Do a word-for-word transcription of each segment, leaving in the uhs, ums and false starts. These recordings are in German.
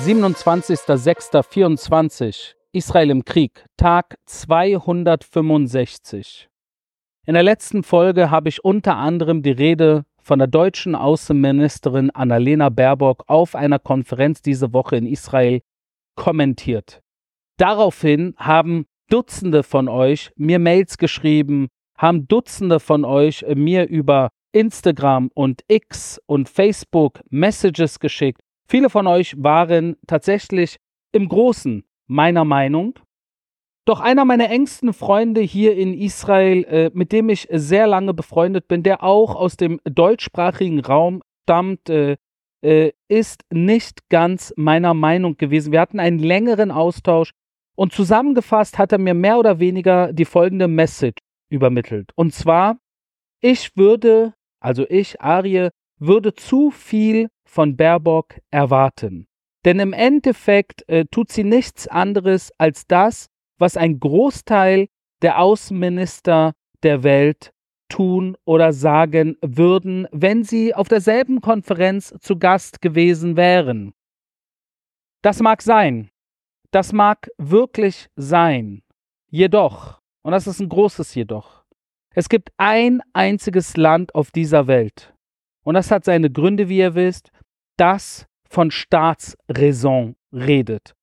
siebenundzwanzigster sechster vierundzwanzig, Israel im Krieg, Tag zweihundertfünfundsechzig. In der letzten Folge habe ich unter anderem die Rede von der deutschen Außenministerin Annalena Baerbock auf einer Konferenz diese Woche in Israel kommentiert. Daraufhin haben Dutzende von euch mir Mails geschrieben, haben Dutzende von euch mir über Instagram und X und Facebook Messages geschickt. Viele von euch waren tatsächlich im Großen meiner Meinung. Doch einer meiner engsten Freunde hier in Israel, äh, mit dem ich sehr lange befreundet bin, der auch aus dem deutschsprachigen Raum stammt, äh, äh, ist nicht ganz meiner Meinung gewesen. Wir hatten einen längeren Austausch und zusammengefasst hat er mir mehr oder weniger die folgende Message übermittelt. Und zwar, ich würde, also ich, Arie, würde zu viel von Baerbock erwarten. Denn im Endeffekt äh, tut sie nichts anderes als das, was ein Großteil der Außenminister der Welt tun oder sagen würden, wenn sie auf derselben Konferenz zu Gast gewesen wären. Das mag sein. Das mag wirklich sein. Jedoch, und das ist ein großes Jedoch, es gibt ein einziges Land auf dieser Welt, und das hat seine Gründe, wie ihr wisst, das von Staatsräson redet.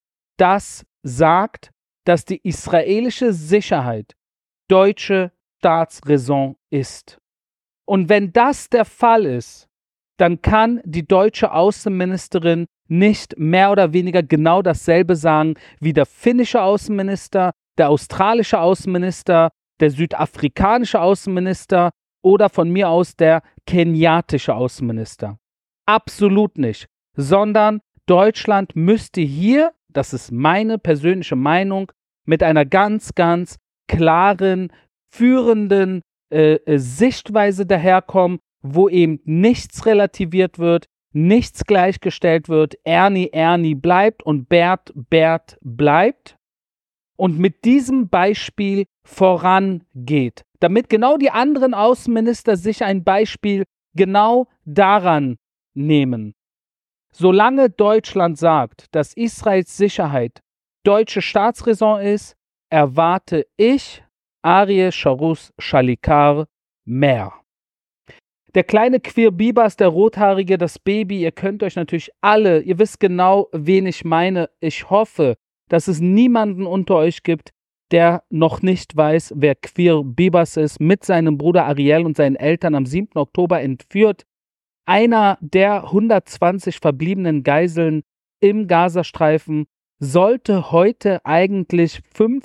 Das sagt, dass die israelische Sicherheit deutsche Staatsräson ist. Und wenn das der Fall ist, dann kann die deutsche Außenministerin nicht mehr oder weniger genau dasselbe sagen wie der finnische Außenminister, der australische Außenminister, der südafrikanische Außenminister oder von mir aus der keniatische Außenminister. Absolut nicht. Sondern Deutschland müsste hier, das ist meine persönliche Meinung, mit einer ganz, ganz klaren, führenden äh, äh, Sichtweise daherkommen, wo eben nichts relativiert wird, nichts gleichgestellt wird, Ernie, Ernie bleibt und Bert, Bert bleibt und mit diesem Beispiel vorangeht, damit genau die anderen Außenminister sich ein Beispiel genau daran nehmen. Solange Deutschland sagt, dass Israels Sicherheit deutsche Staatsräson ist, erwarte ich, Arie Sharus Shalikar, mehr. Der kleine Queer Bibas, der Rothaarige, das Baby, ihr könnt euch natürlich alle, ihr wisst genau, wen ich meine. Ich hoffe, dass es niemanden unter euch gibt, der noch nicht weiß, wer Queer Bibas ist, mit seinem Bruder Ariel und seinen Eltern am siebten Oktober entführt. Einer der hundertzwanzig verbliebenen Geiseln im Gazastreifen sollte heute eigentlich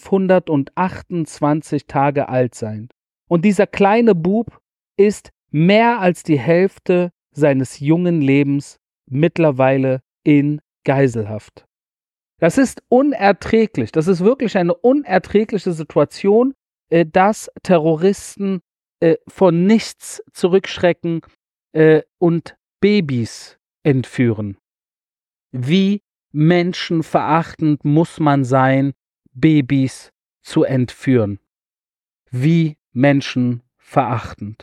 fünfhundertachtundzwanzig Tage alt sein. Und dieser kleine Bub ist mehr als die Hälfte seines jungen Lebens mittlerweile in Geiselhaft. Das ist unerträglich. Das ist wirklich eine unerträgliche Situation, äh, dass Terroristen äh, von nichts zurückschrecken äh, und Babys entführen. Wie menschenverachtend muss man sein, Babys zu entführen? Wie menschenverachtend.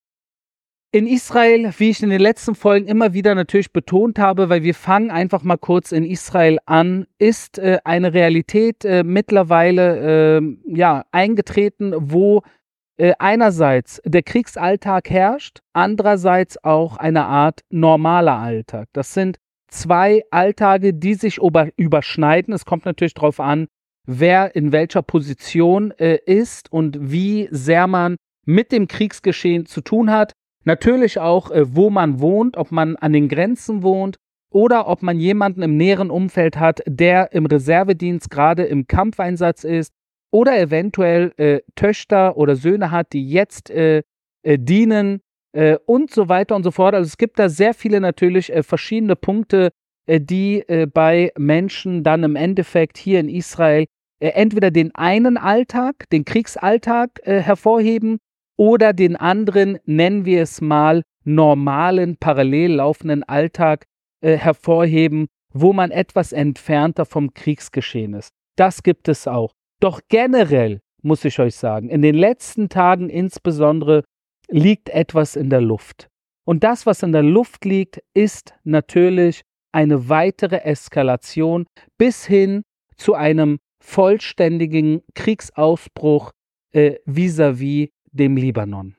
In Israel, wie ich in den letzten Folgen immer wieder natürlich betont habe, weil wir fangen einfach mal kurz in Israel an, ist äh, eine Realität äh, mittlerweile äh, ja, eingetreten, wo äh, einerseits der Kriegsalltag herrscht, andererseits auch eine Art normaler Alltag. Das sind zwei Alltage, die sich über, überschneiden. Es kommt natürlich darauf an, wer in welcher Position äh, ist und wie sehr man mit dem Kriegsgeschehen zu tun hat. Natürlich auch, äh, wo man wohnt, ob man an den Grenzen wohnt oder ob man jemanden im näheren Umfeld hat, der im Reservedienst gerade im Kampfeinsatz ist oder eventuell äh, Töchter oder Söhne hat, die jetzt äh, äh, dienen äh, und so weiter und so fort. Also es gibt da sehr viele natürlich äh, verschiedene Punkte, äh, die äh, bei Menschen dann im Endeffekt hier in Israel äh, entweder den einen Alltag, den Kriegsalltag äh, hervorheben, oder den anderen, nennen wir es mal, normalen, parallel laufenden Alltag äh, hervorheben, wo man etwas entfernter vom Kriegsgeschehen ist. Das gibt es auch. Doch generell, muss ich euch sagen, in den letzten Tagen insbesondere liegt etwas in der Luft. Und das, was in der Luft liegt, ist natürlich eine weitere Eskalation bis hin zu einem vollständigen Kriegsausbruch äh, vis-à-vis dem Libanon.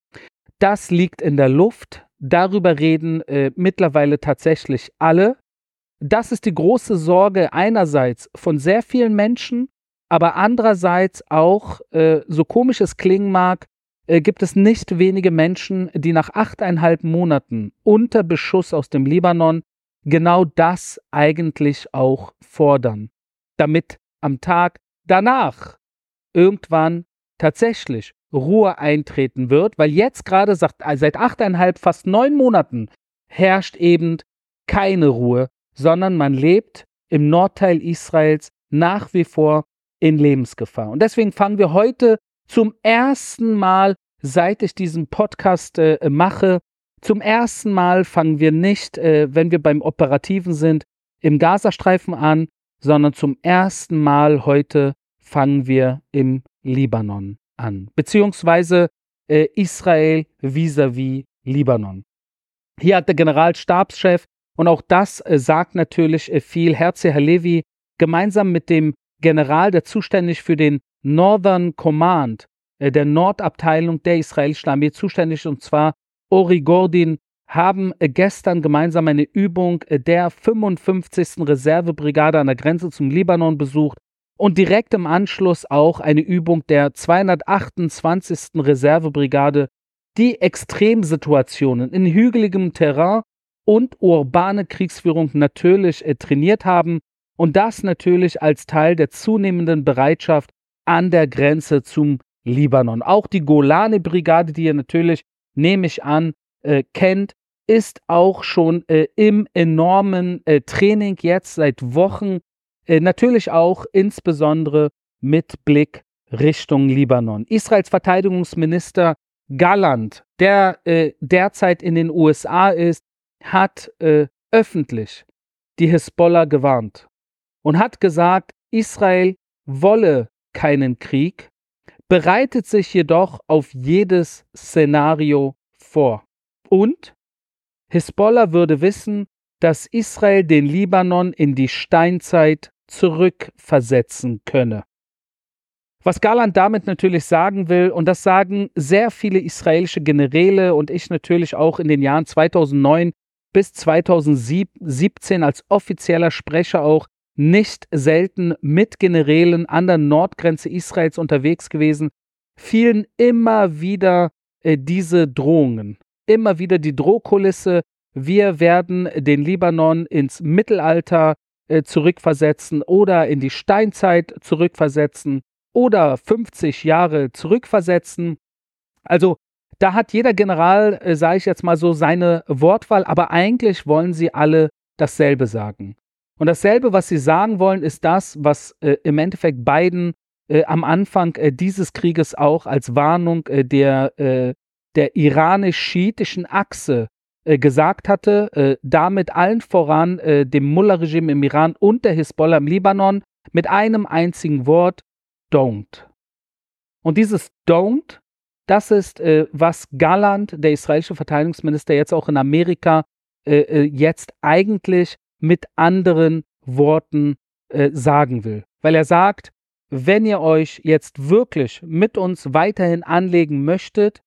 Das liegt in der Luft. Darüber reden äh, mittlerweile tatsächlich alle. Das ist die große Sorge einerseits von sehr vielen Menschen, aber andererseits auch, äh, so komisch es klingen mag, äh, gibt es nicht wenige Menschen, die nach achteinhalb Monaten unter Beschuss aus dem Libanon genau das eigentlich auch fordern, damit am Tag danach irgendwann tatsächlich Ruhe eintreten wird, weil jetzt gerade seit achteinhalb, fast neun Monaten herrscht eben keine Ruhe, sondern man lebt im Nordteil Israels nach wie vor in Lebensgefahr. Und deswegen fangen wir heute zum ersten Mal, seit ich diesen Podcast äh, mache, zum ersten Mal fangen wir nicht, äh, wenn wir beim Operativen sind, im Gazastreifen an, sondern zum ersten Mal heute fangen wir im Libanon an, beziehungsweise äh, Israel vis-à-vis Libanon. Hier hat der Generalstabschef, und auch das äh, sagt natürlich äh, viel, Herzi Halevi, gemeinsam mit dem General, der zuständig für den Northern Command, äh, der Nordabteilung der israelischen Armee zuständig ist, und zwar Ori Gordin, haben äh, gestern gemeinsam eine Übung äh, der fünfundfünfzigsten Reservebrigade an der Grenze zum Libanon besucht und direkt im Anschluss auch eine Übung der zweihundertachtundzwanzigsten Reservebrigade, die Extremsituationen in hügeligem Terrain und urbane Kriegsführung natürlich äh, trainiert haben, und das natürlich als Teil der zunehmenden Bereitschaft an der Grenze zum Libanon. Auch die Golani-Brigade, die ihr natürlich, nehme ich an, äh, kennt, ist auch schon äh, im enormen äh, Training jetzt seit Wochen, äh, natürlich auch insbesondere mit Blick Richtung Libanon. Israels Verteidigungsminister Gallant, der äh, derzeit in den U S A ist, hat äh, öffentlich die Hisbollah gewarnt und hat gesagt, Israel wolle keinen Krieg, bereitet sich jedoch auf jedes Szenario vor. Und Hisbollah würde wissen, dass Israel den Libanon in die Steinzeit zurückversetzen könne. Was Gallant damit natürlich sagen will, und das sagen sehr viele israelische Generäle und ich natürlich auch in den Jahren zweitausendneun bis zweitausendsiebzehn als offizieller Sprecher auch nicht selten mit Generälen an der Nordgrenze Israels unterwegs gewesen, fielen immer wieder äh, diese Drohungen, immer wieder die Drohkulisse, wir werden den Libanon ins Mittelalter äh, zurückversetzen oder in die Steinzeit zurückversetzen oder fünfzig Jahre zurückversetzen. Also da hat jeder General, äh, sage ich jetzt mal so, seine Wortwahl, aber eigentlich wollen sie alle dasselbe sagen. Und dasselbe, was sie sagen wollen, ist das, was äh, im Endeffekt Biden äh, am Anfang äh, dieses Krieges auch als Warnung äh, der, äh, der iranisch-schiitischen Achse äh, gesagt hatte, äh, damit allen voran äh, dem Mullah-Regime im Iran und der Hisbollah im Libanon mit einem einzigen Wort: Don't. Und dieses Don't, das ist, äh, was Gallant, der israelische Verteidigungsminister, jetzt auch in Amerika, äh, äh, jetzt eigentlich mit anderen Worten äh, sagen will. Weil er sagt, wenn ihr euch jetzt wirklich mit uns weiterhin anlegen möchtet,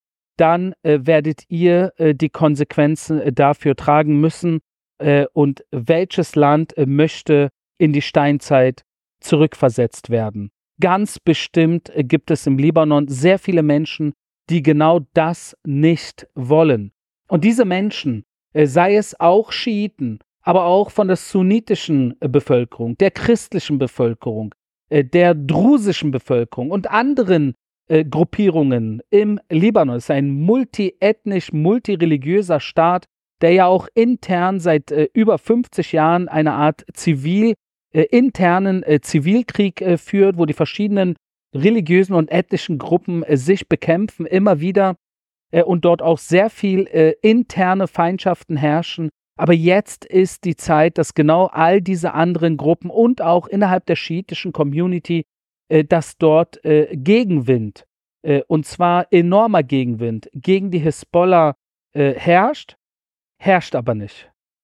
dann äh, werdet ihr äh, die Konsequenzen äh, dafür tragen müssen. Äh, und welches Land äh, möchte in die Steinzeit zurückversetzt werden? Ganz bestimmt äh, gibt es im Libanon sehr viele Menschen, die genau das nicht wollen. Und diese Menschen, äh, sei es auch Schiiten, aber auch von der sunnitischen äh, Bevölkerung, der christlichen Bevölkerung, äh, der drusischen Bevölkerung und anderen äh, Gruppierungen im Libanon. Es ist ein multiethnisch, multireligiöser Staat, der ja auch intern seit äh, über fünfzig Jahren eine Art zivil, äh, internen äh, Zivilkrieg äh, führt, wo die verschiedenen religiösen und ethnischen Gruppen äh, sich bekämpfen, immer wieder, äh, und dort auch sehr viel äh, interne Feindschaften herrschen. Aber jetzt ist die Zeit, dass genau all diese anderen Gruppen und auch innerhalb der schiitischen Community, äh, dass dort äh, Gegenwind, äh, und zwar enormer Gegenwind, gegen die Hisbollah äh, herrscht, herrscht aber nicht.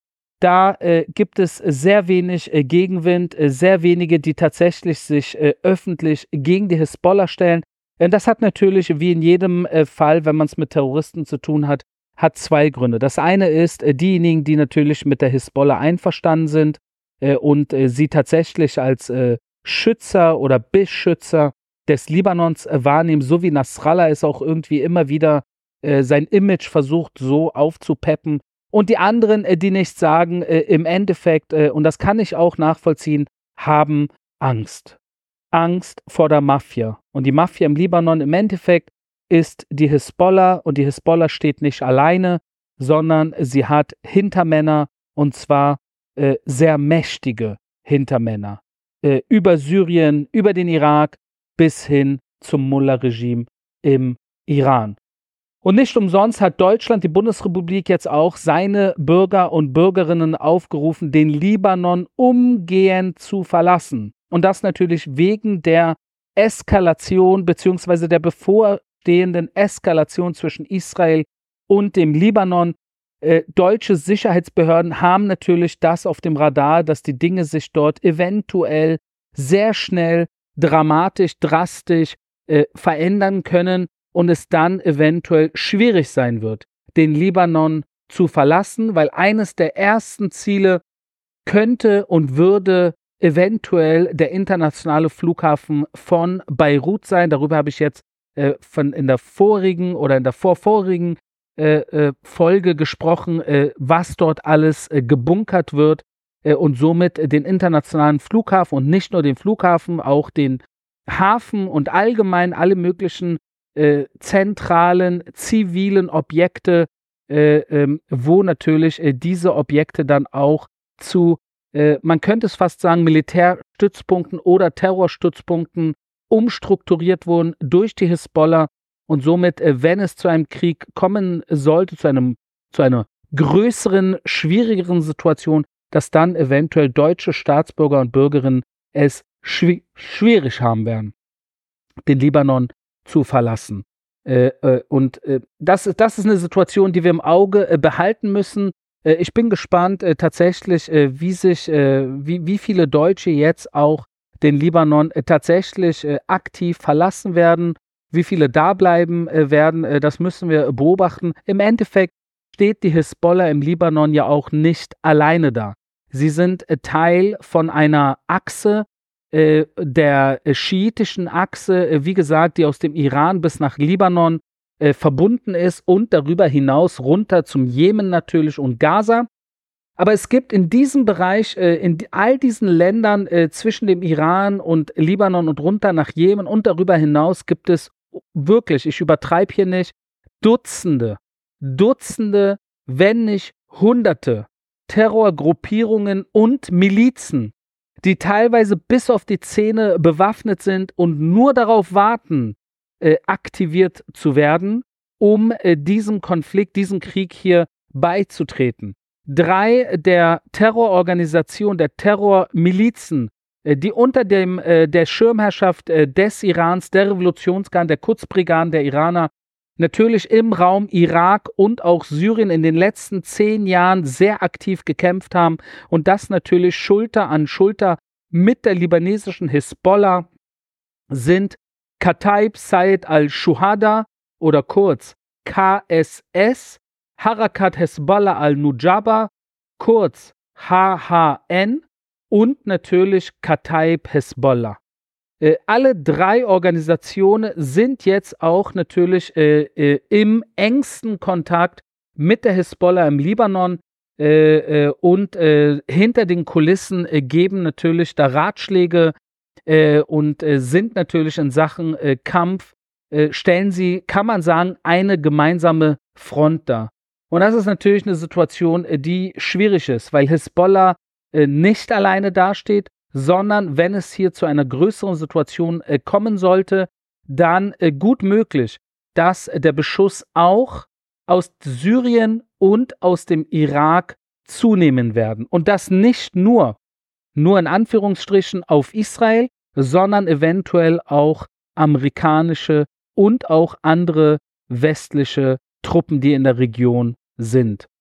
Da äh, gibt es sehr wenig äh, Gegenwind, äh, sehr wenige, die tatsächlich sich äh, öffentlich gegen die Hisbollah stellen. Äh, das hat natürlich, wie in jedem äh, Fall, wenn man es mit Terroristen zu tun hat, hat zwei Gründe. Das eine ist, äh, diejenigen, die natürlich mit der Hisbollah einverstanden sind äh, und äh, sie tatsächlich als äh, Schützer oder Beschützer des Libanons äh, wahrnehmen, so wie Nasrallah es auch irgendwie immer wieder äh, sein Image versucht so aufzupeppen. Und die anderen, äh, die nichts sagen, äh, im Endeffekt, äh, und das kann ich auch nachvollziehen, haben Angst. Angst vor der Mafia. Und die Mafia im Libanon im Endeffekt ist die Hisbollah, und die Hisbollah steht nicht alleine, sondern sie hat Hintermänner, und zwar äh, sehr mächtige Hintermänner. Äh, über Syrien, über den Irak bis hin zum Mullah-Regime im Iran. Und nicht umsonst hat Deutschland, die Bundesrepublik, jetzt auch seine Bürger und Bürgerinnen aufgerufen, den Libanon umgehend zu verlassen. Und das natürlich wegen der Eskalation bzw. der bevorstehenden Eskalation zwischen Israel und dem Libanon. Äh, deutsche Sicherheitsbehörden haben natürlich das auf dem Radar, dass die Dinge sich dort eventuell sehr schnell, dramatisch, drastisch äh, verändern können und es dann eventuell schwierig sein wird, den Libanon zu verlassen, weil eines der ersten Ziele könnte und würde eventuell der internationale Flughafen von Beirut sein. Darüber habe ich jetzt äh, von in der vorigen oder in der vorvorigen äh, äh, Folge gesprochen, äh, was dort alles äh, gebunkert wird äh, und somit äh, den internationalen Flughafen und nicht nur den Flughafen, auch den Hafen und allgemein alle möglichen äh, zentralen zivilen Objekte, äh, ähm, wo natürlich äh, diese Objekte dann auch zu man könnte es fast sagen, Militärstützpunkten oder Terrorstützpunkten umstrukturiert wurden durch die Hisbollah und somit, wenn es zu einem Krieg kommen sollte, zu einem, zu einer größeren, schwierigeren Situation, dass dann eventuell deutsche Staatsbürger und Bürgerinnen es schwi- schwierig haben werden, den Libanon zu verlassen. Äh, äh, und äh, das, das ist eine Situation, die wir im Auge äh, behalten müssen. Ich bin gespannt äh, tatsächlich, äh, wie sich, äh, wie, wie viele Deutsche jetzt auch den Libanon äh, tatsächlich äh, aktiv verlassen werden, wie viele da bleiben äh, werden, äh, das müssen wir beobachten. Im Endeffekt steht die Hisbollah im Libanon ja auch nicht alleine da. Sie sind äh, Teil von einer Achse, äh, der äh, schiitischen Achse, äh, wie gesagt, die aus dem Iran bis nach Libanon Äh, verbunden ist und darüber hinaus runter zum Jemen natürlich und Gaza. Aber es gibt in diesem Bereich, äh, in all diesen Ländern äh, zwischen dem Iran und Libanon und runter nach Jemen und darüber hinaus gibt es wirklich, ich übertreibe hier nicht, Dutzende, Dutzende, wenn nicht Hunderte Terrorgruppierungen und Milizen, die teilweise bis auf die Zähne bewaffnet sind und nur darauf warten, Äh, aktiviert zu werden, um äh, diesem Konflikt, diesem Krieg hier beizutreten. Drei der Terrororganisationen, der Terrormilizen, äh, die unter dem, äh, der Schirmherrschaft äh, des Irans, der Revolutionsgarden, der Quds-Brigaden der Iraner, natürlich im Raum Irak und auch Syrien in den letzten zehn Jahren sehr aktiv gekämpft haben und das natürlich Schulter an Schulter mit der libanesischen Hisbollah sind Kataib Said al-Shuhada oder kurz K S S, Harakat Hezbollah al-Nujaba, kurz H H N und natürlich Kataib Hezbollah. Äh, alle drei Organisationen sind jetzt auch natürlich äh, äh, im engsten Kontakt mit der Hisbollah im Libanon äh, äh, und äh, hinter den Kulissen äh, geben natürlich da Ratschläge äh, und äh, sind natürlich in Sachen äh, Kampf, äh, stellen sie, kann man sagen, eine gemeinsame Front dar. Und das ist natürlich eine Situation, äh, die schwierig ist, weil Hisbollah äh, nicht alleine dasteht, sondern wenn es hier zu einer größeren Situation äh, kommen sollte, dann äh, gut möglich, dass äh, der Beschuss auch aus Syrien und aus dem Irak zunehmen werden. Und das nicht nur, nur in Anführungsstrichen auf Israel, sondern eventuell auch amerikanische und auch andere westliche Truppen, die in der Region sind.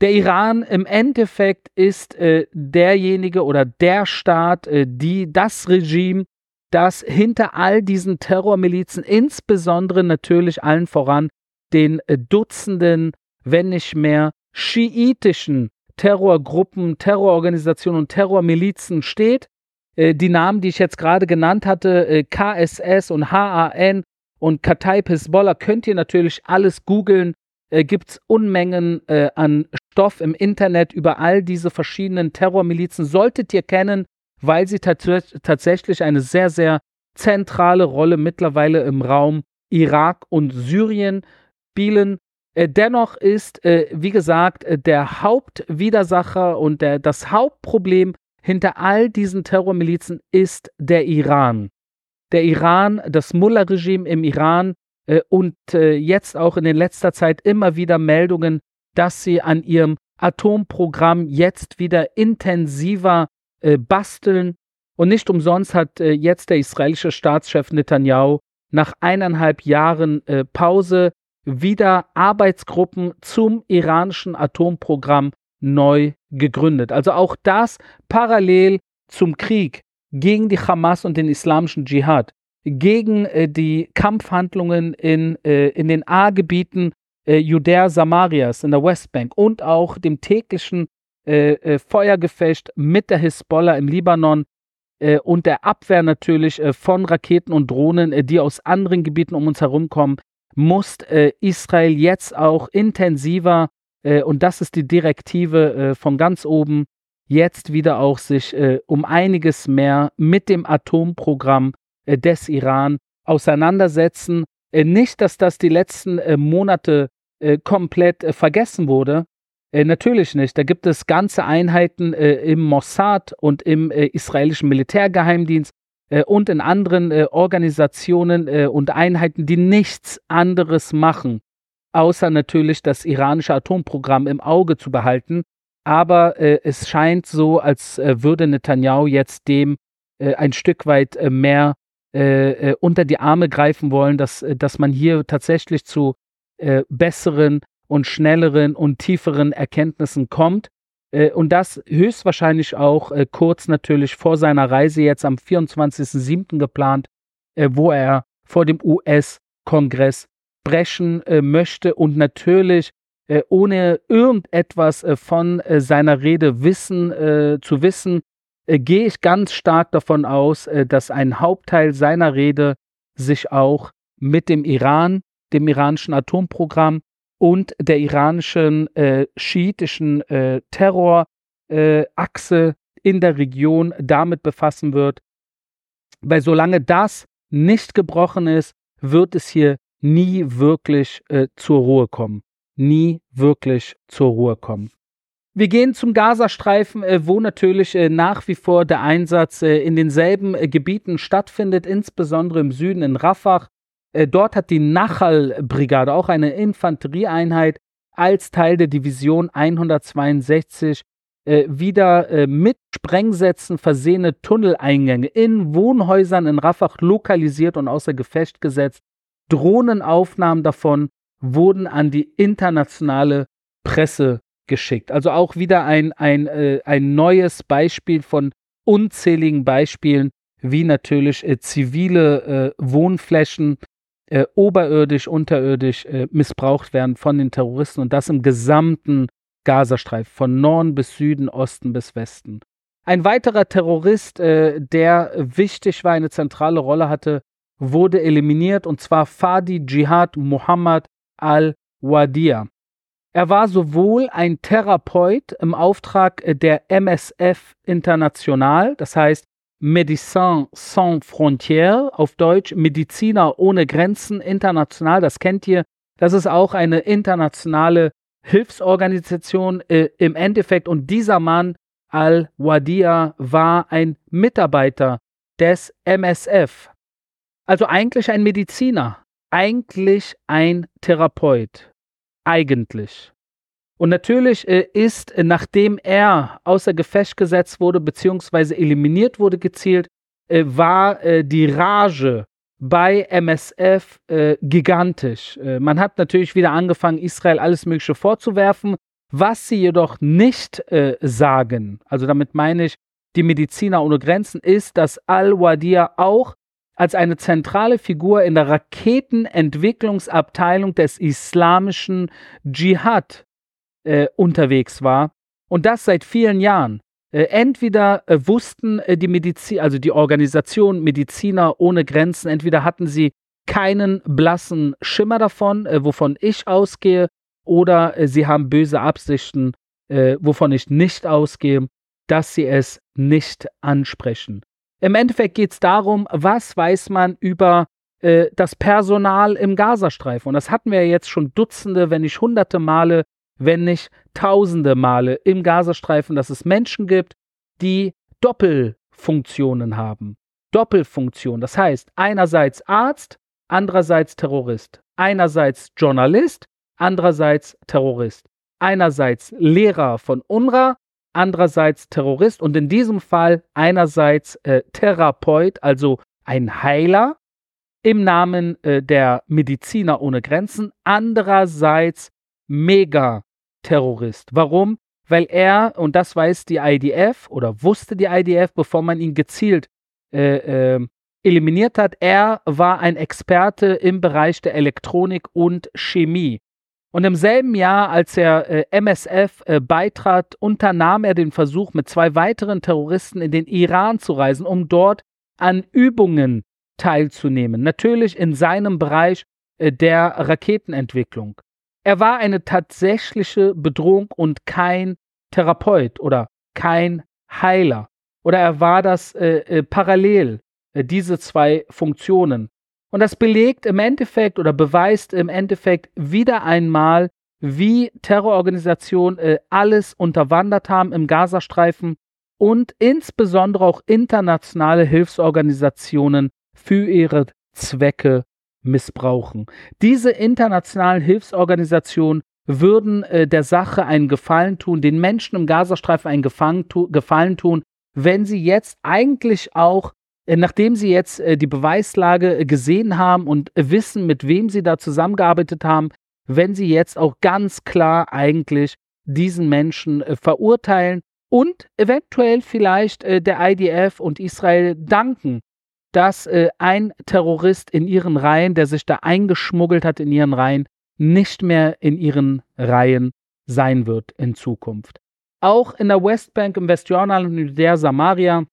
Der Iran im Endeffekt ist äh, derjenige oder der Staat, äh, die, das Regime, das hinter all diesen Terrormilizen, insbesondere natürlich allen voran den äh, Dutzenden, wenn nicht mehr, schiitischen Terrorgruppen, Terrororganisationen und Terrormilizen steht. Äh, die Namen, die ich jetzt gerade genannt hatte, äh, K S S und H A N und Kataib Hisbollah, könnt ihr natürlich alles googeln. Äh, Gibt es Unmengen äh, an Stoff im Internet über all diese verschiedenen Terrormilizen. Solltet ihr kennen, weil sie tats tatsächlich eine sehr, sehr zentrale Rolle mittlerweile im Raum Irak und Syrien spielen. Äh, dennoch ist, äh, wie gesagt, äh, der Hauptwidersacher und der, das Hauptproblem hinter all diesen Terrormilizen ist der Iran. Der Iran, das Mullah-Regime im Iran äh, und äh, jetzt auch in der letzter Zeit immer wieder Meldungen, dass sie an ihrem Atomprogramm jetzt wieder intensiver äh, basteln. Und nicht umsonst hat äh, jetzt der israelische Staatschef Netanyahu nach eineinhalb Jahren äh, Pause wieder Arbeitsgruppen zum iranischen Atomprogramm neu gegründet. Also auch das parallel zum Krieg gegen die Hamas und den islamischen Dschihad, gegen äh, die Kampfhandlungen in, äh, in den A-Gebieten äh, Judäa Samarias in der Westbank und auch dem täglichen äh, äh, Feuergefecht mit der Hisbollah im Libanon äh, und der Abwehr natürlich äh, von Raketen und Drohnen, äh, die aus anderen Gebieten um uns herum kommen, muss äh, Israel jetzt auch intensiver, äh, und das ist die Direktive äh, von ganz oben, jetzt wieder auch sich äh, um einiges mehr mit dem Atomprogramm äh, des Iran auseinandersetzen. Äh, nicht, dass das die letzten äh, Monate äh, komplett äh, vergessen wurde. Äh, natürlich nicht. Da gibt es ganze Einheiten äh, im Mossad und im äh, israelischen Militärgeheimdienst äh, und in anderen äh, Organisationen äh, und Einheiten, die nichts anderes machen, außer natürlich das iranische Atomprogramm im Auge zu behalten. Aber äh, es scheint so, als äh, würde Netanyahu jetzt dem äh, ein Stück weit äh, mehr äh, äh, unter die Arme greifen wollen, dass, äh, dass man hier tatsächlich zu äh, besseren und schnelleren und tieferen Erkenntnissen kommt. Äh, und das höchstwahrscheinlich auch äh, kurz natürlich vor seiner Reise jetzt am vierundzwanzigsten siebten geplant, äh, wo er vor dem U S-Kongress sprechen äh, möchte und natürlich äh, ohne irgendetwas äh, von äh, seiner Rede wissen, äh, zu wissen, äh, gehe ich ganz stark davon aus, äh, dass ein Hauptteil seiner Rede sich auch mit dem Iran, dem iranischen Atomprogramm und der iranischen äh, schiitischen äh, Terrorachse äh, in der Region damit befassen wird. Weil solange das nicht gebrochen ist, wird es hier nie wirklich äh, zur Ruhe kommen. Nie wirklich zur Ruhe kommen. Wir gehen zum Gazastreifen, äh, wo natürlich äh, nach wie vor der Einsatz äh, in denselben äh, Gebieten stattfindet, insbesondere im Süden in Rafah. Äh, dort hat die Nachal-Brigade, auch eine Infanterieeinheit, als Teil der Division hundertzweiundsechzig äh, wieder äh, mit Sprengsätzen versehene Tunneleingänge in Wohnhäusern in Rafah lokalisiert und außer Gefecht gesetzt. Drohnenaufnahmen davon wurden an die internationale Presse geschickt. Also auch wieder ein, ein, äh, ein neues Beispiel von unzähligen Beispielen, wie natürlich äh, zivile äh, Wohnflächen äh, oberirdisch, unterirdisch äh, missbraucht werden von den Terroristen und das im gesamten Gazastreifen, von Norden bis Süden, Osten bis Westen. Ein weiterer Terrorist, äh, der wichtig war, eine zentrale Rolle hatte, wurde eliminiert, und zwar Fadi Jihad Muhammad al-Wadia. Er war sowohl ein Therapeut im Auftrag der M S F International, das heißt Médecins Sans Frontières, auf Deutsch Mediziner ohne Grenzen international, das kennt ihr, das ist auch eine internationale Hilfsorganisation äh, im Endeffekt, und dieser Mann al-Wadia war ein Mitarbeiter des M S F. Also eigentlich ein Mediziner, eigentlich ein Therapeut, eigentlich. Und natürlich äh, ist, äh, nachdem er außer Gefecht gesetzt wurde, beziehungsweise eliminiert wurde gezielt, äh, war äh, die Rage bei M S F äh, gigantisch. Äh, man hat natürlich wieder angefangen, Israel alles Mögliche vorzuwerfen, Was sie jedoch nicht äh, sagen, also damit meine ich die Mediziner ohne Grenzen, ist, dass Al-Wadia auch als eine zentrale Figur in der Raketenentwicklungsabteilung des islamischen Dschihad äh, unterwegs war und das seit vielen Jahren. Äh, entweder äh, wussten äh, die Medizin, also die Organisation Mediziner ohne Grenzen, entweder hatten sie keinen blassen Schimmer davon, äh, wovon ich ausgehe, oder äh, sie haben böse Absichten, äh, wovon ich nicht ausgehe, dass sie es nicht ansprechen. Im Endeffekt geht es darum, was weiß man über äh, das Personal im Gazastreifen. Und das hatten wir ja jetzt schon Dutzende, wenn nicht hunderte Male, wenn nicht tausende Male im Gazastreifen, dass es Menschen gibt, die Doppelfunktionen haben. Doppelfunktion, das heißt einerseits Arzt, andererseits Terrorist. Einerseits Journalist, andererseits Terrorist. Einerseits Lehrer von UNRWA, andererseits Terrorist und in diesem Fall einerseits äh, Therapeut, also ein Heiler im Namen äh, der Mediziner ohne Grenzen, andererseits Megaterrorist. Warum? Weil er, und das weiß die I D F oder wusste die I D F, bevor man ihn gezielt äh, äh, eliminiert hat, er war ein Experte im Bereich der Elektronik und Chemie. Und im selben Jahr, als er äh, M S F äh, beitrat, unternahm er den Versuch, mit zwei weiteren Terroristen in den Iran zu reisen, um dort an Übungen teilzunehmen. Natürlich in seinem Bereich äh, der Raketenentwicklung. Er war eine tatsächliche Bedrohung und kein Therapeut oder kein Heiler. Oder er war das äh, äh, parallel, äh, diese zwei Funktionen. Und das belegt im Endeffekt oder beweist im Endeffekt wieder einmal, wie Terrororganisationen äh, alles unterwandert haben im Gazastreifen und insbesondere auch internationale Hilfsorganisationen für ihre Zwecke missbrauchen. Diese internationalen Hilfsorganisationen würden äh, der Sache einen Gefallen tun, den Menschen im Gazastreifen einen Gefallen, tu, Gefallen tun, wenn sie jetzt eigentlich auch nachdem sie jetzt äh, die Beweislage äh, gesehen haben und äh, wissen, mit wem sie da zusammengearbeitet haben, wenn sie jetzt auch ganz klar eigentlich diesen Menschen äh, verurteilen und eventuell vielleicht äh, der I D F und Israel danken, dass äh, ein Terrorist in ihren Reihen, der sich da eingeschmuggelt hat in ihren Reihen, nicht mehr in ihren Reihen sein wird in Zukunft. Auch in der Westbank, im Westjordan und in der Samaria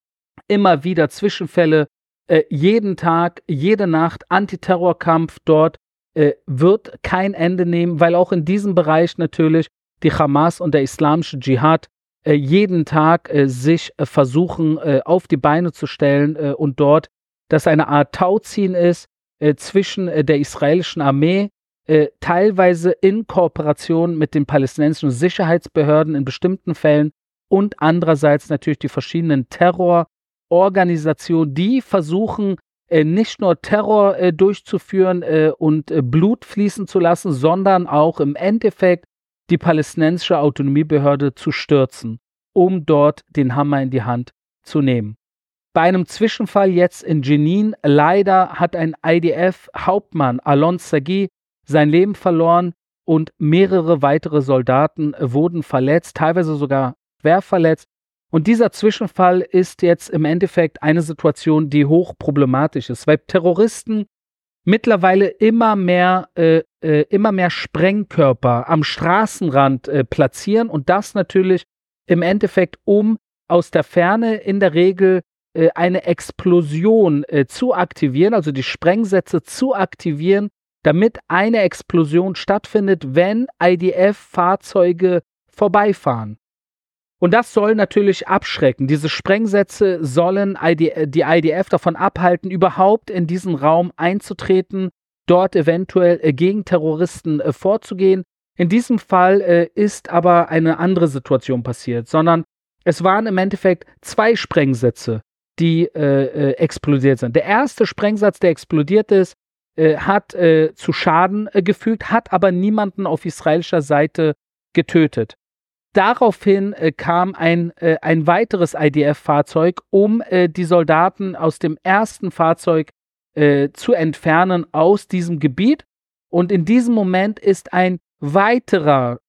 immer wieder Zwischenfälle, äh, jeden Tag, jede Nacht, Antiterrorkampf dort äh, wird kein Ende nehmen, weil auch in diesem Bereich natürlich die Hamas und der islamische Dschihad äh, jeden Tag äh, sich äh, versuchen äh, auf die Beine zu stellen äh, und dort, dass eine Art Tauziehen ist äh, zwischen äh, der israelischen Armee, äh, teilweise in Kooperation mit den palästinensischen Sicherheitsbehörden in bestimmten Fällen und andererseits natürlich die verschiedenen Terror Organisationen, die versuchen, äh, nicht nur Terror äh, durchzuführen äh, und äh, Blut fließen zu lassen, sondern auch im Endeffekt die palästinensische Autonomiebehörde zu stürzen, um dort den Hammer in die Hand zu nehmen. Bei einem Zwischenfall jetzt in Jenin, leider hat ein I D F-Hauptmann, Alon Sagi, sein Leben verloren und mehrere weitere Soldaten äh, wurden verletzt, teilweise sogar schwer verletzt. Und dieser Zwischenfall ist jetzt im Endeffekt eine Situation, die hochproblematisch ist, weil Terroristen mittlerweile immer mehr, äh, äh, immer mehr Sprengkörper am Straßenrand äh, platzieren und das natürlich im Endeffekt, um aus der Ferne in der Regel äh, eine Explosion äh, zu aktivieren, also die Sprengsätze zu aktivieren, damit eine Explosion stattfindet, wenn I D F-Fahrzeuge vorbeifahren. Und das soll natürlich abschrecken. Diese Sprengsätze sollen die I D F davon abhalten, überhaupt in diesen Raum einzutreten, dort eventuell gegen Terroristen vorzugehen. In diesem Fall ist aber eine andere Situation passiert, sondern es waren im Endeffekt zwei Sprengsätze, die äh, explodiert sind. Der erste Sprengsatz, der explodiert ist, äh, hat äh, zu Schaden äh, gefügt, hat aber niemanden auf israelischer Seite getötet. Daraufhin äh, kam ein, äh, ein weiteres I D F-Fahrzeug, um äh, die Soldaten aus dem ersten Fahrzeug äh, zu entfernen aus diesem Gebiet. Und in diesem Moment ist ein weiterer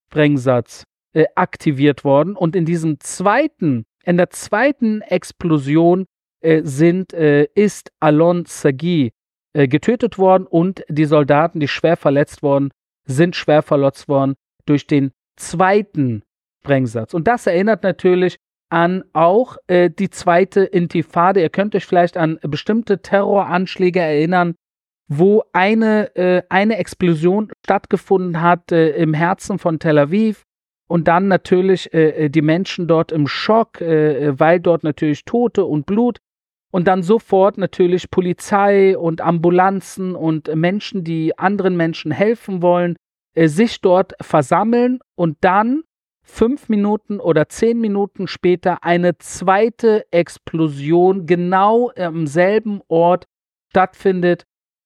Sprengsatz äh, aktiviert worden. Und in diesem zweiten, in der zweiten Explosion äh, sind, äh, ist Alon Sagi äh, getötet worden und die Soldaten, die schwer verletzt worden, sind schwer verletzt worden durch den zweiten Sprengsatz. Und das erinnert natürlich an auch äh, die zweite Intifade. Ihr könnt euch vielleicht an bestimmte Terroranschläge erinnern, wo eine, äh, eine Explosion stattgefunden hat äh, im Herzen von Tel Aviv und dann natürlich äh, die Menschen dort im Schock, äh, weil dort natürlich Tote und Blut und dann sofort natürlich Polizei und Ambulanzen und Menschen, die anderen Menschen helfen wollen, äh, sich dort versammeln und dann fünf Minuten oder zehn Minuten später eine zweite Explosion genau am selben Ort stattfindet,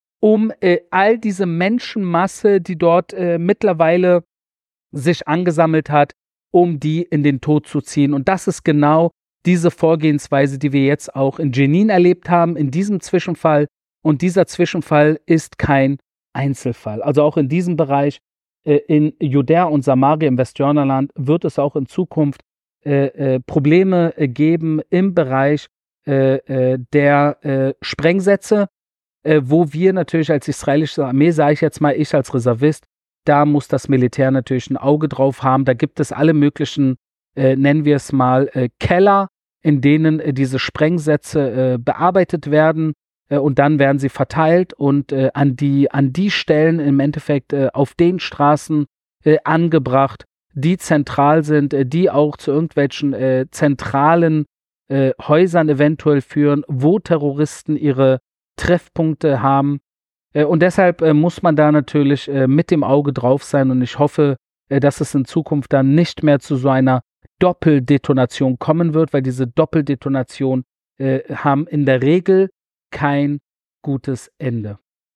um äh, all diese Menschenmasse, die dort äh, mittlerweile sich angesammelt hat, um die in den Tod zu ziehen. Und das ist genau diese Vorgehensweise, die wir jetzt auch in Jenin erlebt haben, in diesem Zwischenfall. Und dieser Zwischenfall ist kein Einzelfall. Also auch in diesem Bereich, äh, in Judäa und Samaria im Westjordanland, wird es auch in Zukunft äh, äh, Probleme äh, geben im Bereich äh, äh, der äh, Sprengsätze, Äh, wo wir natürlich als israelische Armee, sage ich jetzt mal, ich als Reservist, da muss das Militär natürlich ein Auge drauf haben. Da gibt es alle möglichen, äh, nennen wir es mal, äh, Keller, in denen äh, diese Sprengsätze äh, bearbeitet werden äh, und dann werden sie verteilt und äh, an, die, an die Stellen im Endeffekt äh, auf den Straßen äh, angebracht, die zentral sind, äh, die auch zu irgendwelchen äh, zentralen äh, Häusern eventuell führen, wo Terroristen ihre Treffpunkte haben. Äh, und deshalb äh, muss man da natürlich äh, mit dem Auge drauf sein und ich hoffe, äh, dass es in Zukunft dann nicht mehr zu so einer Doppeldetonation kommen wird, weil diese Doppeldetonation äh, haben in der Regel kein gutes Ende.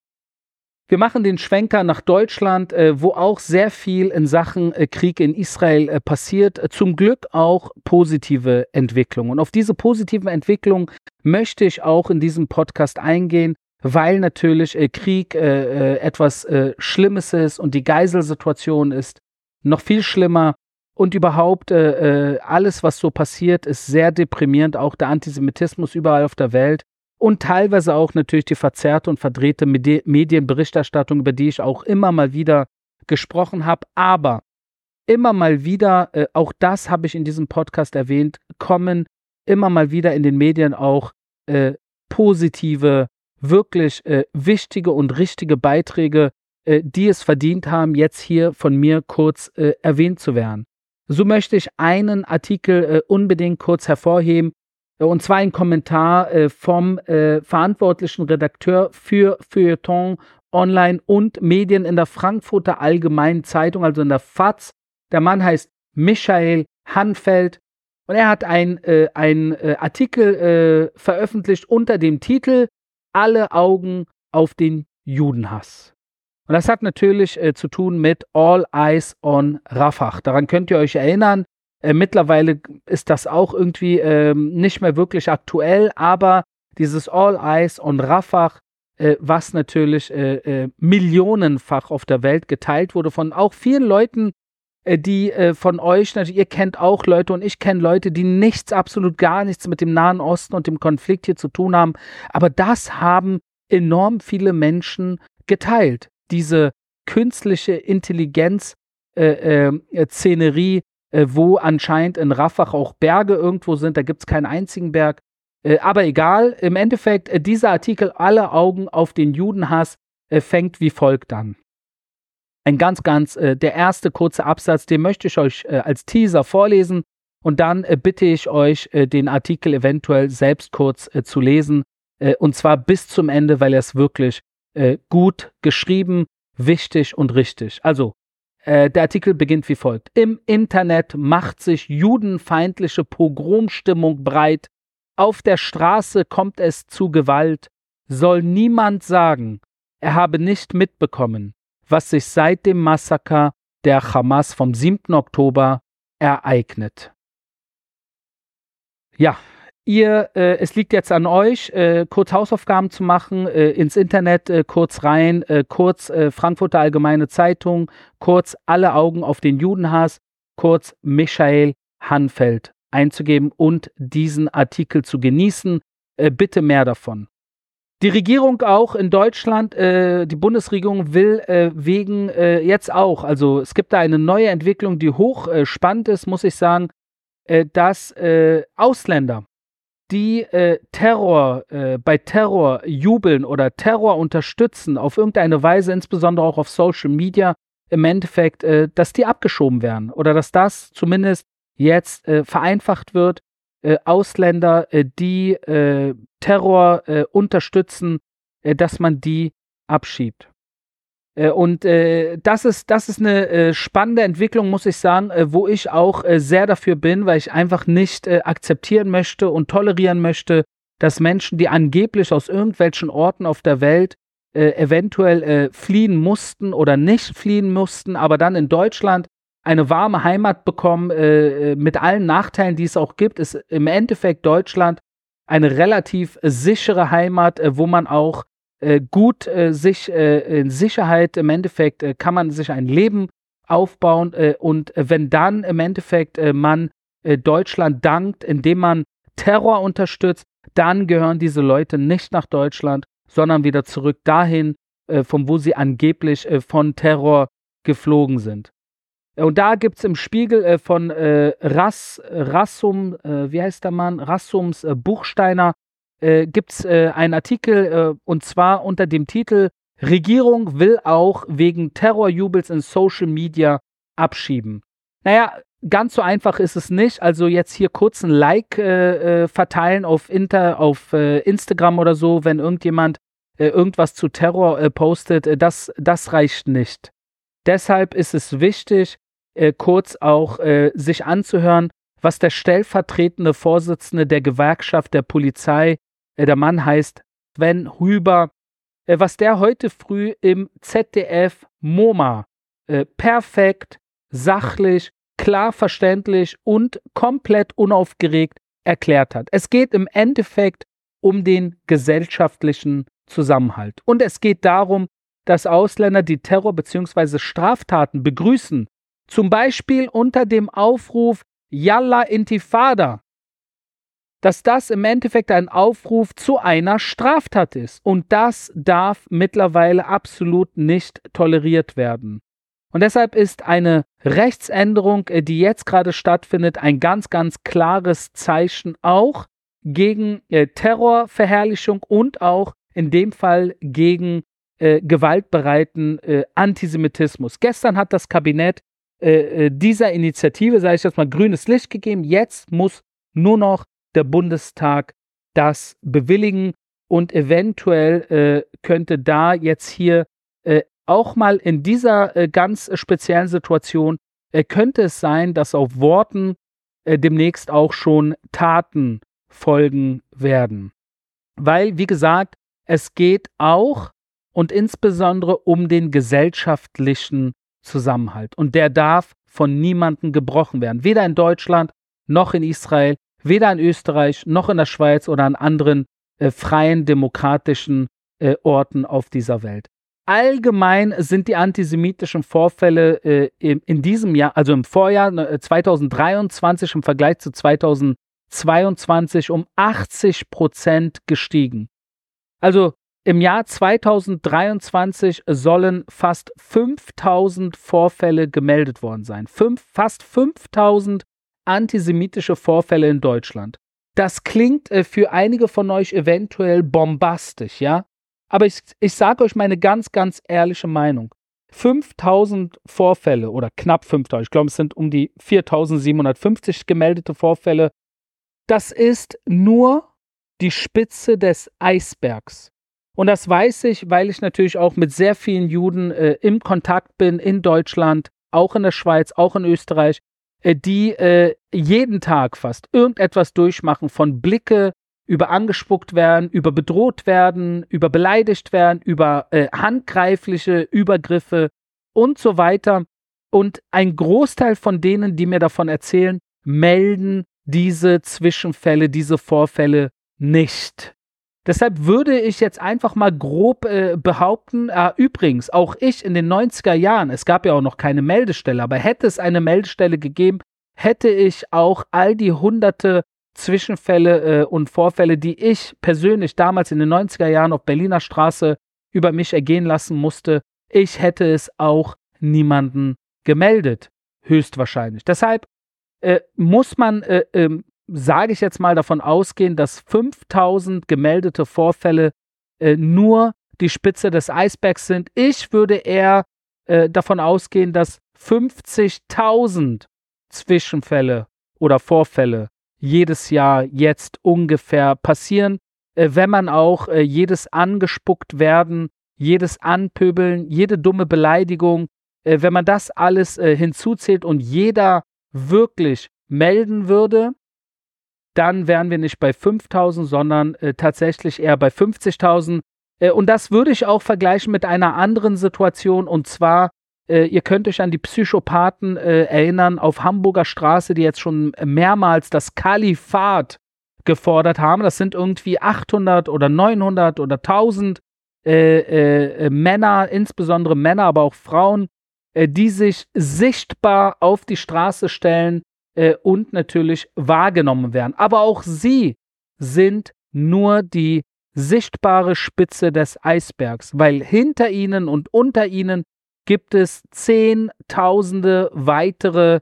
Wir machen den Schwenker nach Deutschland, äh, wo auch sehr viel in Sachen äh, Krieg in Israel äh, passiert. Äh, zum Glück auch positive Entwicklungen. Und auf diese positiven Entwicklungen möchte ich auch in diesem Podcast eingehen, weil natürlich äh, Krieg äh, äh, etwas äh, Schlimmes ist und die Geiselsituation ist noch viel schlimmer. Und überhaupt äh, äh, alles, was so passiert, ist sehr deprimierend. Auch der Antisemitismus überall auf der Welt. Und teilweise auch natürlich die verzerrte und verdrehte Medi- Medienberichterstattung, über die ich auch immer mal wieder gesprochen habe. Aber immer mal wieder, äh, auch das habe ich in diesem Podcast erwähnt, kommen immer mal wieder in den Medien auch äh, positive, wirklich äh, wichtige und richtige Beiträge, äh, die es verdient haben, jetzt hier von mir kurz äh, erwähnt zu werden. So möchte ich einen Artikel äh, unbedingt kurz hervorheben, und zwar ein Kommentar äh, vom äh, verantwortlichen Redakteur für Feuilleton, Online und Medien in der Frankfurter Allgemeinen Zeitung, also in der F A Z. Der Mann heißt Michael Hanfeld und er hat einen äh, äh, Artikel äh, veröffentlicht unter dem Titel Alle Augen auf den Judenhass. Und das hat natürlich äh, zu tun mit All Eyes on Rafah. Daran könnt ihr euch erinnern. Äh, mittlerweile ist das auch irgendwie ähm, nicht mehr wirklich aktuell, aber dieses All Eyes on Rafah, äh, was natürlich äh, äh, millionenfach auf der Welt geteilt wurde von auch vielen Leuten, äh, die äh, von euch, natürlich, ihr kennt auch Leute und ich kenne Leute, die nichts, absolut gar nichts mit dem Nahen Osten und dem Konflikt hier zu tun haben, aber das haben enorm viele Menschen geteilt. Diese künstliche Intelligenz-Szenerie, äh, äh, wo anscheinend in Rafah auch Berge irgendwo sind, da gibt es keinen einzigen Berg. Äh, aber egal, im Endeffekt, äh, dieser Artikel, alle Augen auf den Judenhass, äh, fängt wie folgt an. Ein ganz, ganz, äh, der erste kurze Absatz, den möchte ich euch äh, als Teaser vorlesen und dann äh, bitte ich euch, äh, den Artikel eventuell selbst kurz äh, zu lesen äh, und zwar bis zum Ende, weil er es wirklich äh, gut geschrieben, wichtig und richtig. Also, Äh, der Artikel beginnt wie folgt. Im Internet macht sich judenfeindliche Pogromstimmung breit. Auf der Straße kommt es zu Gewalt. Soll niemand sagen, er habe nicht mitbekommen, was sich seit dem Massaker der Hamas vom siebten Oktober ereignet. Ja, ihr, äh, es liegt jetzt an euch, äh, kurz Hausaufgaben zu machen, äh, ins Internet äh, kurz rein, äh, kurz äh, Frankfurter Allgemeine Zeitung, kurz alle Augen auf den Judenhass, kurz Michael Hanfeld einzugeben und diesen Artikel zu genießen. Äh, bitte mehr davon. Die Regierung auch in Deutschland, äh, die Bundesregierung will äh, wegen äh, jetzt auch, also es gibt da eine neue Entwicklung, die hoch äh, spannend ist, muss ich sagen, äh, dass äh, Ausländer, die äh, Terror, äh, bei Terror jubeln oder Terror unterstützen, auf irgendeine Weise, insbesondere auch auf Social Media, im Endeffekt, äh, dass die abgeschoben werden oder dass das zumindest jetzt äh, vereinfacht wird. Äh, Ausländer, äh, die äh, Terror äh, unterstützen, äh, dass man die abschiebt. Äh, und äh, das ist, das ist eine äh, spannende Entwicklung, muss ich sagen, äh, wo ich auch äh, sehr dafür bin, weil ich einfach nicht äh, akzeptieren möchte und tolerieren möchte, dass Menschen, die angeblich aus irgendwelchen Orten auf der Welt äh, eventuell äh, fliehen mussten oder nicht fliehen mussten, aber dann in Deutschland eine warme Heimat bekommen, äh, mit allen Nachteilen, die es auch gibt, ist im Endeffekt Deutschland eine relativ äh, sichere Heimat, äh, wo man auch äh, gut äh, sich äh, in Sicherheit, im Endeffekt äh, kann man sich ein Leben aufbauen äh, und äh, wenn dann im Endeffekt äh, man äh, Deutschland dankt, indem man Terror unterstützt, dann gehören diese Leute nicht nach Deutschland, sondern wieder zurück dahin, äh, von wo sie angeblich äh, von Terror geflogen sind. Und da gibt es im Spiegel äh, von äh, Rass, Rassum, äh, wie heißt der Mann? Rassums äh, Buchsteiner, äh, gibt es äh, einen Artikel äh, und zwar unter dem Titel Regierung will auch wegen Terrorjubels in Social Media abschieben. Naja, ganz so einfach ist es nicht. Also jetzt hier kurz ein Like äh, äh, verteilen auf, Inter, auf äh, Instagram oder so, wenn irgendjemand äh, irgendwas zu Terror äh, postet, äh, das, das reicht nicht. Deshalb ist es wichtig, Äh, kurz auch äh, sich anzuhören, was der stellvertretende Vorsitzende der Gewerkschaft der Polizei, äh, der Mann heißt Sven Huber, äh, was der heute früh im Z D F MoMA äh, perfekt, sachlich, klar verständlich und komplett unaufgeregt erklärt hat. Es geht im Endeffekt um den gesellschaftlichen Zusammenhalt. Und es geht darum, dass Ausländer, die Terror bzw. Straftaten begrüßen, zum Beispiel unter dem Aufruf Yalla Intifada, dass das im Endeffekt ein Aufruf zu einer Straftat ist. Und das darf mittlerweile absolut nicht toleriert werden. Und deshalb ist eine Rechtsänderung, die jetzt gerade stattfindet, ein ganz, ganz klares Zeichen auch gegen äh, Terrorverherrlichung und auch in dem Fall gegen äh, gewaltbereiten äh, Antisemitismus. Gestern hat das Kabinett Äh, dieser Initiative, sage ich jetzt mal, grünes Licht gegeben. Jetzt muss nur noch der Bundestag das bewilligen und eventuell äh, könnte da jetzt hier äh, auch mal in dieser äh, ganz speziellen Situation äh, könnte es sein, dass auf Worten äh, demnächst auch schon Taten folgen werden. Weil, wie gesagt, es geht auch und insbesondere um den gesellschaftlichen Zusammenhalt. Und der darf von niemandem gebrochen werden. Weder in Deutschland, noch in Israel, weder in Österreich, noch in der Schweiz oder an anderen äh, freien, demokratischen äh, Orten auf dieser Welt. Allgemein sind die antisemitischen Vorfälle äh, in, in diesem Jahr, also im Vorjahr äh, zwanzig dreiundzwanzig im Vergleich zu zwanzig zweiundzwanzig um achtzig Prozent gestiegen. Also im Jahr zwanzig dreiundzwanzig sollen fast fünftausend Vorfälle gemeldet worden sein. Fünf, fast fünftausend antisemitische Vorfälle in Deutschland. Das klingt äh, für einige von euch eventuell bombastisch, ja? Aber ich, ich sage euch meine ganz, ganz ehrliche Meinung. fünftausend Vorfälle oder knapp fünftausend, ich glaube, es sind um die viertausendsiebenhundertfünfzig gemeldete Vorfälle. Das ist nur die Spitze des Eisbergs. Und das weiß ich, weil ich natürlich auch mit sehr vielen Juden äh, im Kontakt bin, in Deutschland, auch in der Schweiz, auch in Österreich, äh, die äh, jeden Tag fast irgendetwas durchmachen, von Blicke über angespuckt werden, über bedroht werden, über beleidigt werden, über äh, handgreifliche Übergriffe und so weiter. Und ein Großteil von denen, die mir davon erzählen, melden diese Zwischenfälle, diese Vorfälle nicht. Deshalb würde ich jetzt einfach mal grob äh, behaupten, äh, übrigens, auch ich in den neunziger Jahren, es gab ja auch noch keine Meldestelle, aber hätte es eine Meldestelle gegeben, hätte ich auch all die hunderte Zwischenfälle äh, und Vorfälle, die ich persönlich damals in den neunziger Jahren auf Berliner Straße über mich ergehen lassen musste, ich hätte es auch niemanden gemeldet, höchstwahrscheinlich. Deshalb äh, muss man, äh, äh, sage ich jetzt mal, davon ausgehen, dass fünftausend gemeldete Vorfälle äh, nur die Spitze des Eisbergs sind. Ich würde eher äh, davon ausgehen, dass fünfzigtausend Zwischenfälle oder Vorfälle jedes Jahr jetzt ungefähr passieren, äh, wenn man auch äh, jedes angespuckt werden, jedes Anpöbeln, jede dumme Beleidigung, äh, wenn man das alles äh, hinzuzählt und jeder wirklich melden würde, dann wären wir nicht bei fünftausend, sondern äh, tatsächlich eher bei fünfzigtausend. Äh, und das würde ich auch vergleichen mit einer anderen Situation, und zwar, äh, ihr könnt euch an die Psychopathen äh, erinnern auf Hamburger Straße, die jetzt schon mehrmals das Kalifat gefordert haben. Das sind irgendwie achthundert oder neunhundert oder tausend äh, äh, Männer, insbesondere Männer, aber auch Frauen, äh, die sich sichtbar auf die Straße stellen äh, und natürlich wahrgenommen werden. Aber auch sie sind nur die sichtbare Spitze des Eisbergs, weil hinter ihnen und unter ihnen gibt es Zehntausende weitere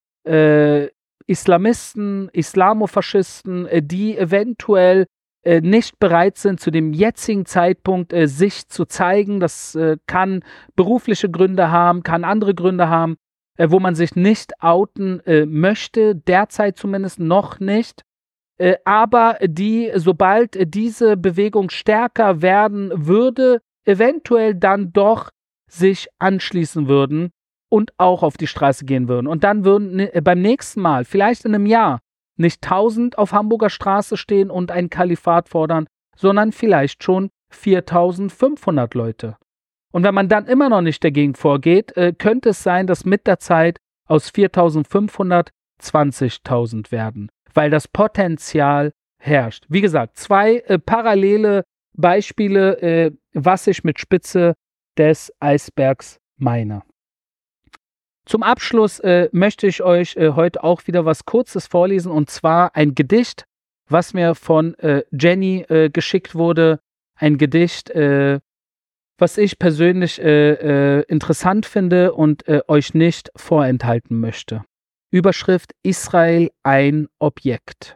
äh, Islamisten, Islamofaschisten, äh, die eventuell äh, nicht bereit sind, zu dem jetzigen Zeitpunkt äh, sich zu zeigen. Das äh, kann berufliche Gründe haben, kann andere Gründe haben, äh, wo man sich nicht outen äh, möchte, derzeit zumindest noch nicht. Äh, aber die, sobald äh, diese Bewegung stärker werden würde, eventuell dann doch sich anschließen würden und auch auf die Straße gehen würden. Und dann würden äh, beim nächsten Mal, vielleicht in einem Jahr, nicht tausend auf Hamburger Straße stehen und ein Kalifat fordern, sondern vielleicht schon viertausendfünfhundert Leute. Und wenn man dann immer noch nicht dagegen vorgeht, äh, könnte es sein, dass mit der Zeit aus viertausendfünfhundert zwanzigtausend werden, weil das Potenzial herrscht. Wie gesagt, zwei äh, parallele Beispiele, äh, was ich mit Spitze des Eisbergs meine. Zum Abschluss äh, möchte ich euch äh, heute auch wieder was Kurzes vorlesen, und zwar ein Gedicht, was mir von äh, Jenny äh, geschickt wurde. Ein Gedicht, äh, was ich persönlich äh, äh, interessant finde und äh, euch nicht vorenthalten möchte. Überschrift: Israel ein Objekt.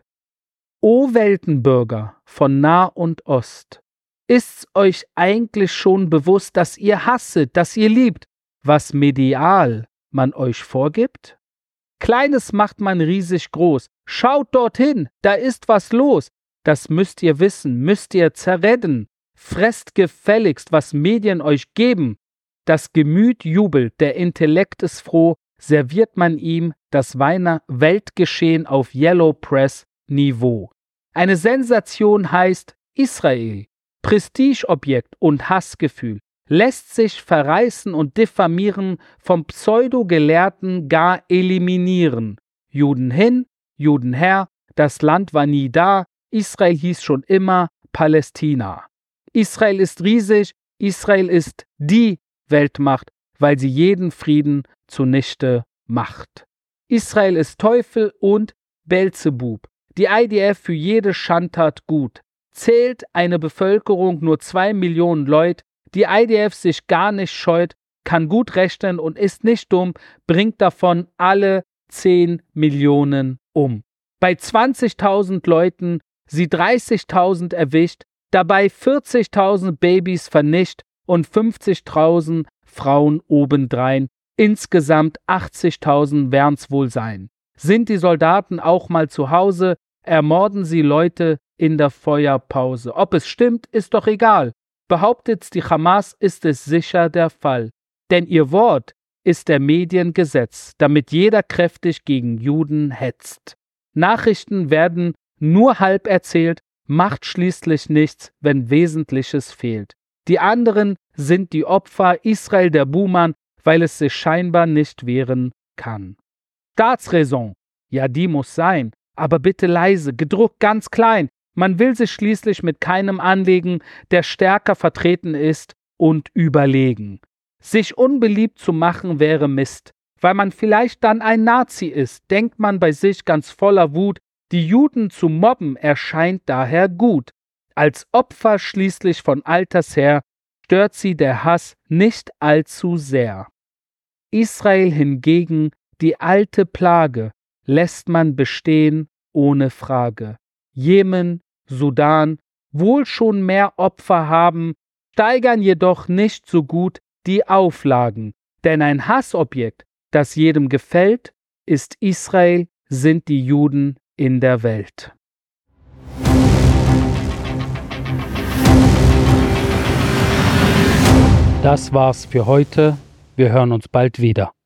O Weltenbürger von Nah und Ost, ist's euch eigentlich schon bewusst, dass ihr hasset, dass ihr liebt, was medial man euch vorgibt? Kleines macht man riesig groß. Schaut dorthin, da ist was los. Das müsst ihr wissen, müsst ihr zerredden. Fresst gefälligst, was Medien euch geben. Das Gemüt jubelt, der Intellekt ist froh, serviert man ihm das Weiner Weltgeschehen auf Yellow Press Niveau. Eine Sensation heißt Israel. Prestigeobjekt und Hassgefühl lässt sich verreißen und diffamieren, vom Pseudogelehrten gar eliminieren. Juden hin, Juden her, das Land war nie da, Israel hieß schon immer Palästina. Israel ist riesig, Israel ist die Weltmacht, weil sie jeden Frieden zunichte macht. Israel ist Teufel und Belzebub, die I D F für jede Schandtat gut. Zählt eine Bevölkerung nur zwei Millionen Leute, die I D F sich gar nicht scheut, kann gut rechnen und ist nicht dumm, bringt davon alle zehn Millionen um. Bei zwanzigtausend Leuten sie dreißigtausend erwischt, dabei vierzigtausend Babys vernischt und fünfzigtausend Frauen obendrein. Insgesamt achtzigtausend werden's wohl sein. Sind die Soldaten auch mal zu Hause, ermorden sie Leute in der Feuerpause. Ob es stimmt, ist doch egal. Behauptet's die Hamas, ist es sicher der Fall. Denn ihr Wort ist der Mediengesetz, damit jeder kräftig gegen Juden hetzt. Nachrichten werden nur halb erzählt, macht schließlich nichts, wenn Wesentliches fehlt. Die anderen sind die Opfer, Israel der Buhmann, weil es sich scheinbar nicht wehren kann. Staatsräson, ja, die muss sein, aber bitte leise, gedruckt ganz klein. Man will sich schließlich mit keinem anlegen, der stärker vertreten ist und überlegen. Sich unbeliebt zu machen wäre Mist, weil man vielleicht dann ein Nazi ist, denkt man bei sich ganz voller Wut, die Juden zu mobben erscheint daher gut. Als Opfer schließlich von alters her stört sie der Hass nicht allzu sehr. Israel hingegen, die alte Plage, lässt man bestehen ohne Frage. Jemen, Sudan, wohl schon mehr Opfer haben, steigern jedoch nicht so gut die Auflagen, denn ein Hassobjekt, das jedem gefällt, ist Israel, sind die Juden in der Welt. Das war's für heute. Wir hören uns bald wieder.